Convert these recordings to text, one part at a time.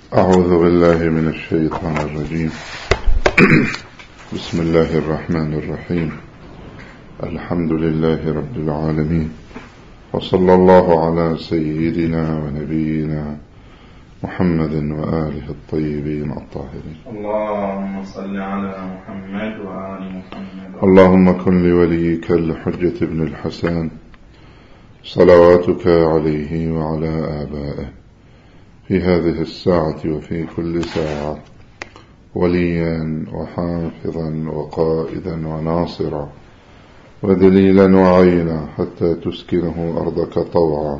أعوذ بالله من الشيطان الرجيم. بسم الله الرحمن الرحيم. الحمد لله رب العالمين، وصلى الله على سيدنا ونبينا محمد وآله الطيبين الطاهرين. اللهم صل على محمد وآل محمد. اللهم كن لوليك الحجة ابن الحسن صلواتك عليه وعلى آبائه في هذه الساعة وفي كل ساعة وليا وحافظا وقائدا وناصرا ودليلا وعينا، حتى تسكنه أرضك طوعا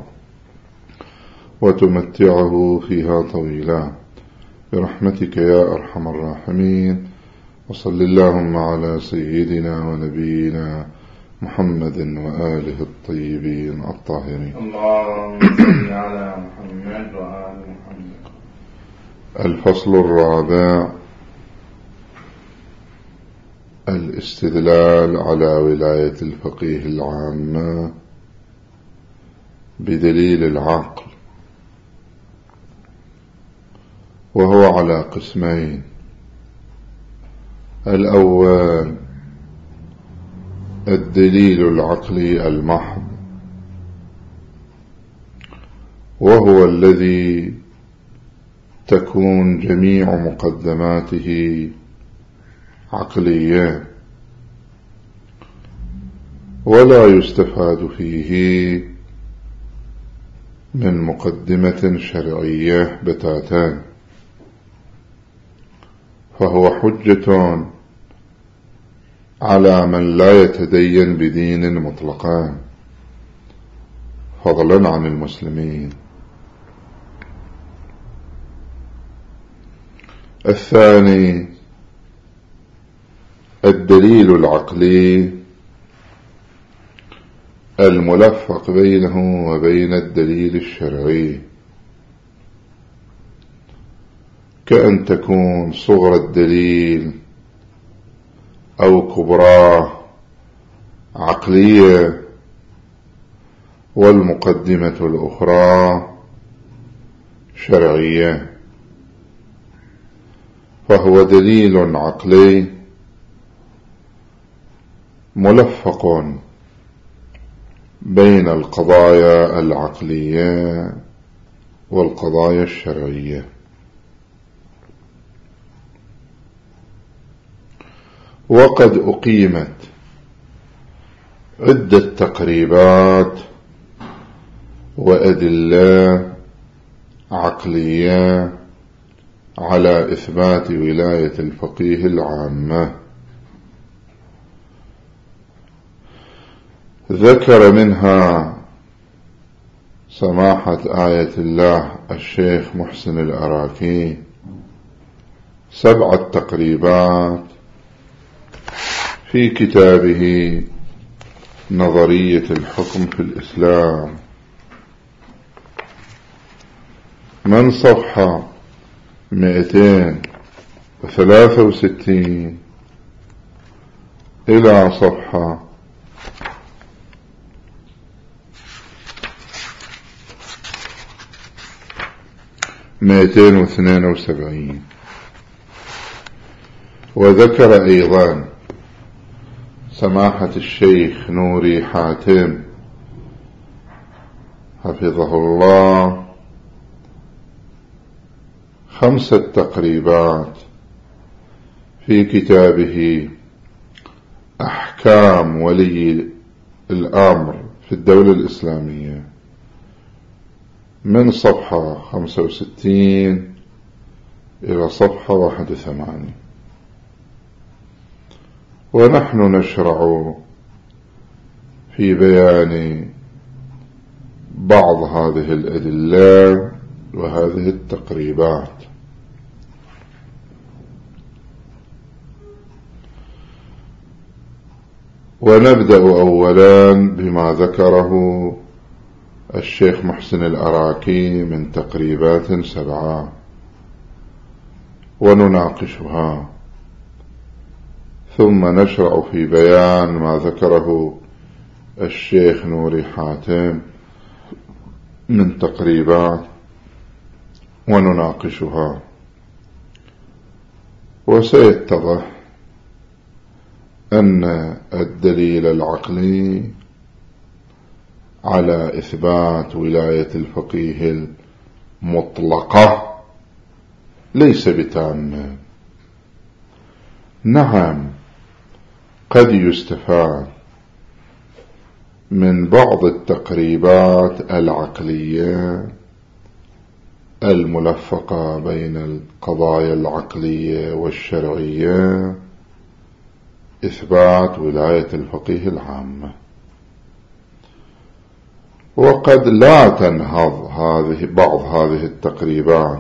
وتمتعه فيها طويلا برحمتك يا أرحم الراحمين. وصل اللهم على سيدنا ونبينا محمد وآله الطيبين الطاهرين. اللهم صل على محمد وآل محمد. الفصل الرابع: الاستدلال على ولاية الفقيه العامة بدليل العقل، وهو على قسمين: الأول الدليل العقلي المحض، وهو الذي تكون جميع مقدماته عقلية ولا يستفاد فيه من مقدمة شرعية بتاتا، فهو حجة على من لا يتدين بدين مطلقا فضلا عن المسلمين. الثاني الدليل العقلي الملفق بينه وبين الدليل الشرعي، كأن تكون صغر الدليل أو كبراه عقلية والمقدمة الأخرى شرعية، فهو دليل عقلي ملفق بين القضايا العقلية والقضايا الشرعية. وقد أقيمت عدة تقريبات وأدلة عقلية على إثبات ولاية الفقيه العامة. ذكر منها سماحة آية الله الشيخ محسن الأراكي 7 تقريبات في كتابه نظرية الحكم في الإسلام، من صفحة 263 إلى صفحة 272. وذكر أيضا سماحة الشيخ نوري حاتم حفظه الله 5 تقريبات في كتابه أحكام ولي الأمر في الدولة الإسلامية، من صفحة 65 إلى صفحة 81. ونحن نشرع في بيان بعض هذه الأدلة وهذه التقريبات. ونبدأ أولا بما ذكره الشيخ محسن الأراكي من تقريبات 7 ونناقشها، ثم نشرع في بيان ما ذكره الشيخ نوري حاتم من تقريبات، ونناقشها، وسيتضح أن الدليل العقلي على إثبات ولاية الفقيه المطلقة ليس بتام. نعم، قد يستفاد من بعض التقريبات العقلية الملفقة بين القضايا العقلية والشرعية إثبات ولاية الفقيه العامة، وقد لا تنهض بعض هذه التقريبات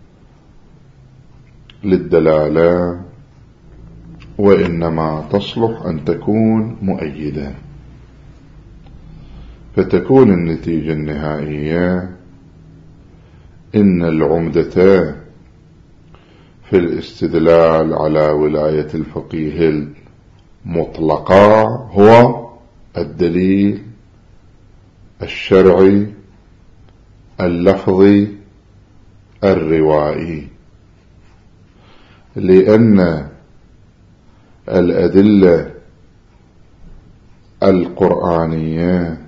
للدلالة، وإنما تصلح أن تكون مؤيدة، فتكون النتيجة النهائية إن العمدة في الاستدلال على ولاية الفقيه المطلقة هو الدليل الشرعي اللفظي الروائي، لأن الأدلة القرآنية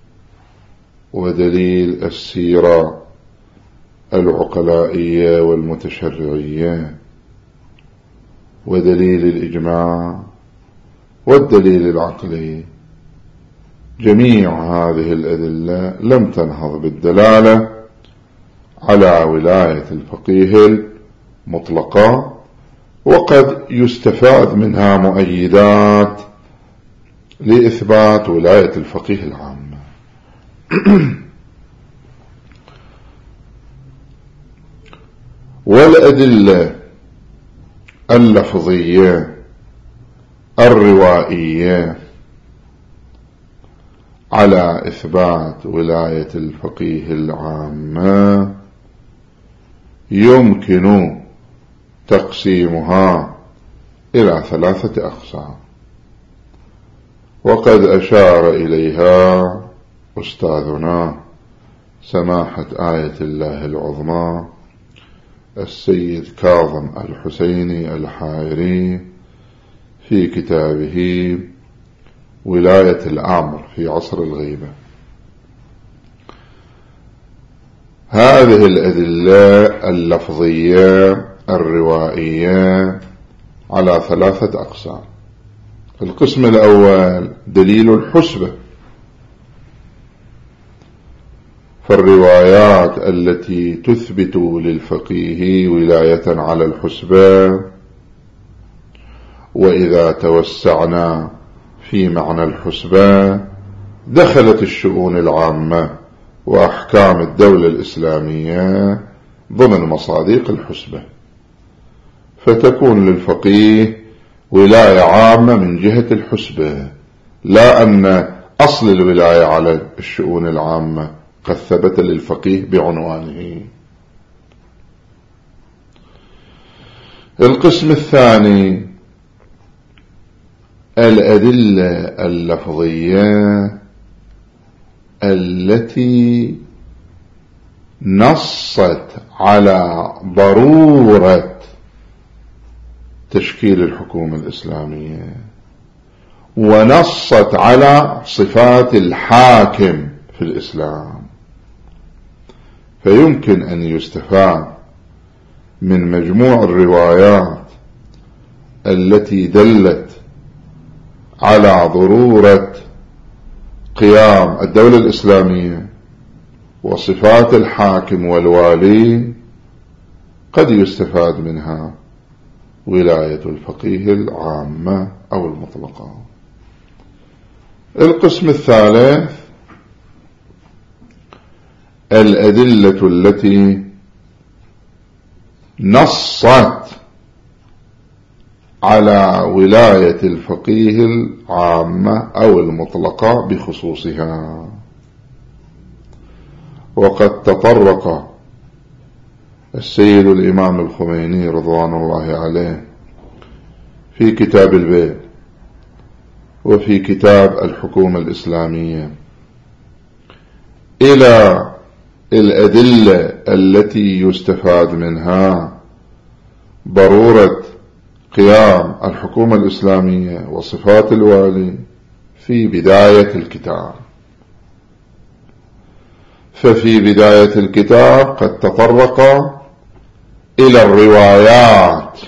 ودليل السيرة العقلائية والمتشرعية ودليل الإجماع والدليل العقلي، جميع هذه الأدلة لم تنهض بالدلالة على ولاية الفقيه المطلقة، وقد يستفاد منها مؤيدات لإثبات ولاية الفقيه العامة. والأدلة اللفظية الروائية على إثبات ولاية الفقيه العامة يمكن تقسيمها إلى 3 أقسام، وقد أشار إليها أستاذنا سماحة آية الله العظمى السيد كاظم الحسيني الحائري في كتابه ولاية الأمر في عصر الغيبة. هذه الأدلة اللفظية الروائية على 3 أقسام. القسم الأول دليل الحسبة، فالروايات التي تثبت للفقيه ولاية على الحسبة، وإذا توسعنا في معنى الحسبة دخلت الشؤون العامة وأحكام الدولة الإسلامية ضمن مصادق الحسبة، فتكون للفقيه ولاية عامة من جهة الحسبة، لا أن أصل الولاية على الشؤون العامة قد ثبت للفقيه بعنوانه. القسم الثاني الأدلة اللفظية التي نصت على ضرورة تشكيل الحكومة الإسلامية، ونصت على صفات الحاكم في الإسلام، فيمكن أن يستفاد من مجموع الروايات التي دلت على ضرورة قيام الدولة الإسلامية وصفات الحاكم والوالي، قد يستفاد منها ولاية الفقيه العامة أو المطلقة. القسم الثالث الأدلة التي نصت على ولاية الفقيه العامة أو المطلقة بخصوصها، وقد تطرق السيد الإمام الخميني رضوان الله عليه في كتاب البيت وفي كتاب الحكومة الإسلامية إلى الأدلة التي يستفاد منها ضرورة قيام الحكومة الإسلامية وصفات الوالي في بداية الكتاب. ففي بداية الكتاب قد تطرق إلى الروايات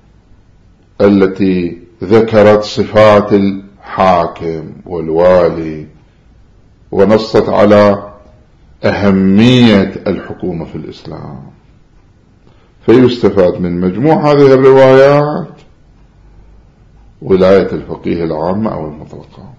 التي ذكرت صفات الحاكم والوالي ونصت على أهمية الحكومة في الإسلام، فيستفاد من مجموع هذه الروايات ولاية الفقيه العامة أو المطلقة.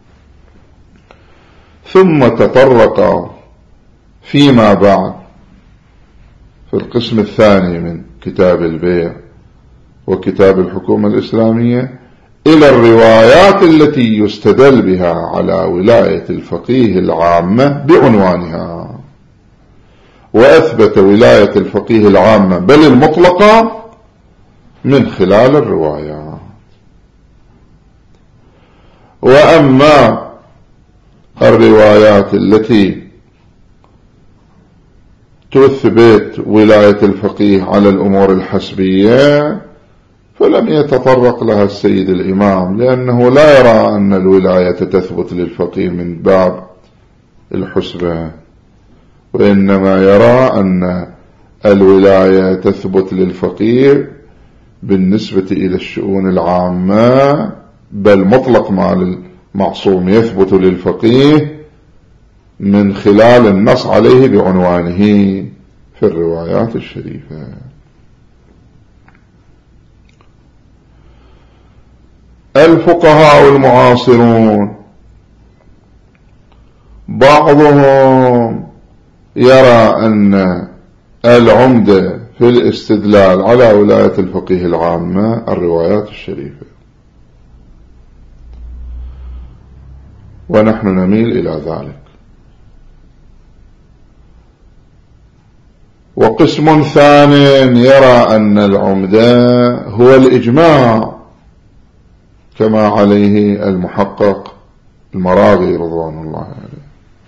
ثم تطرق فيما بعد في القسم الثاني من كتاب البيع وكتاب الحكومة الإسلامية إلى الروايات التي يستدل بها على ولاية الفقيه العامة بعنوانها، وأثبت ولاية الفقيه العامة بل المطلقة من خلال الروايات. وأما الروايات التي تثبت ولاية الفقيه على الأمور الحسبية فلم يتطرق لها السيد الإمام، لأنه لا يرى أن الولاية تثبت للفقيه من باب الحسبة، وإنما يرى أن الولاية تثبت للفقيه بالنسبة إلى الشؤون العامة، بل مطلق مع المعصوم يثبت للفقيه من خلال النص عليه بعنوانه في الروايات الشريفة. الفقهاء المعاصرون بعضهم يرى أن العمدة في الاستدلال على ولاية الفقيه العامة الروايات الشريفة، ونحن نميل إلى ذلك. وقسم ثاني يرى أن العمدة هو الإجماع كما عليه المحقق المراغي رضوان الله عليه.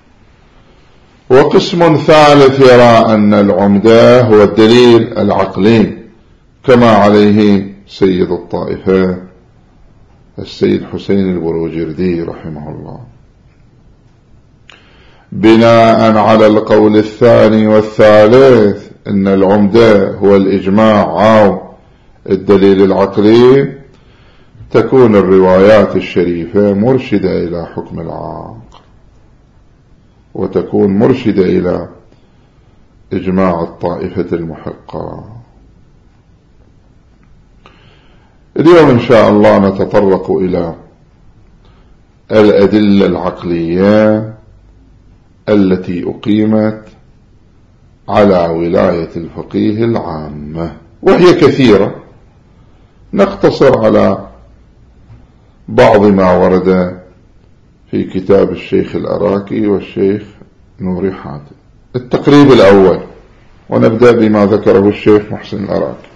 وقسم ثالث يرى أن العمدة هو الدليل العقلي كما عليه سيد الطائفة السيد حسين البروجردي رحمه الله. بناء على القول الثاني والثالث أن العمدة هو الإجماع أو الدليل العقلي، تكون الروايات الشريفة مرشدة إلى حكم العقل، وتكون مرشدة إلى إجماع الطائفة المحقة. اليوم إن شاء الله نتطرق إلى الأدلة العقلية التي أقيمت على ولاية الفقيه العامة، وهي كثيرة. نقتصر على بعض ما ورد في كتاب الشيخ الأراكي والشيخ نوري حاتم. التقريب الأول، ونبدأ بما ذكره الشيخ محسن الأراكي.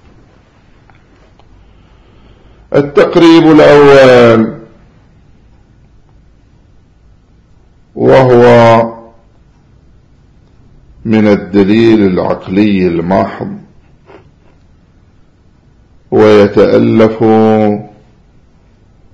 التقريب الأول وهو من الدليل العقلي المحض، ويتألف